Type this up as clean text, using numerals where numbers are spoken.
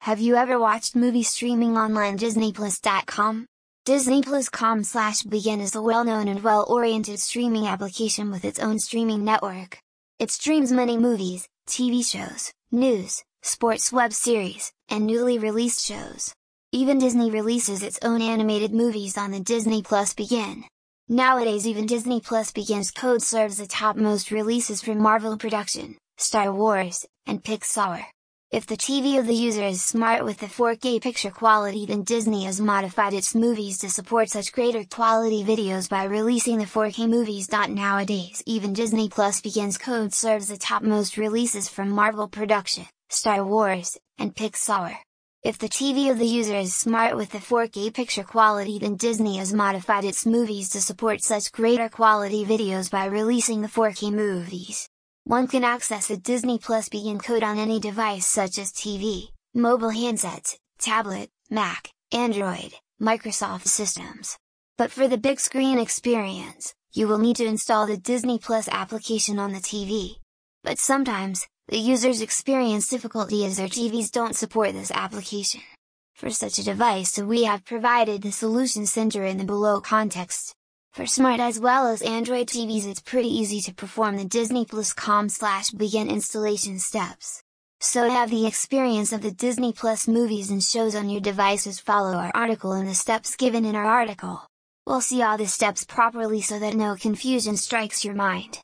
Have you ever watched movies streaming online DisneyPlus.com? DisneyPlus.com/begin is a well-known and well-oriented streaming application with its own streaming network. It streams many movies, TV shows, news, sports web series, and newly released shows. Even Disney releases its own animated movies on the Disney Plus Begin. Nowadays even Disney Plus Begin's code serves the topmost releases from Marvel Production, Star Wars, and Pixar. If the TV of the user is smart with the 4K picture quality, then Disney has modified its movies to support such greater quality videos by releasing the 4K movies. Nowadays even Disney Plus Begin's code serves the topmost releases from Marvel Production, Star Wars, and Pixar. If the TV of the user is smart with the 4K picture quality, then Disney has modified its movies to support such greater quality videos by releasing the 4K movies. One can access the Disney Plus Begin code on any device such as TV, mobile handsets, tablet, Mac, Android, Microsoft systems. But for the big screen experience, you will need to install the Disney Plus application on the TV. But sometimes, the users experience difficulty as their TVs don't support this application. For such a device, we have provided the solution center in the below context. For smart as well as Android TVs, it's pretty easy to perform the DisneyPlus.com/begin installation steps. So to have the experience of the Disney Plus movies and shows on your devices, follow our article and the steps given in our article. We'll see all the steps properly so that no confusion strikes your mind.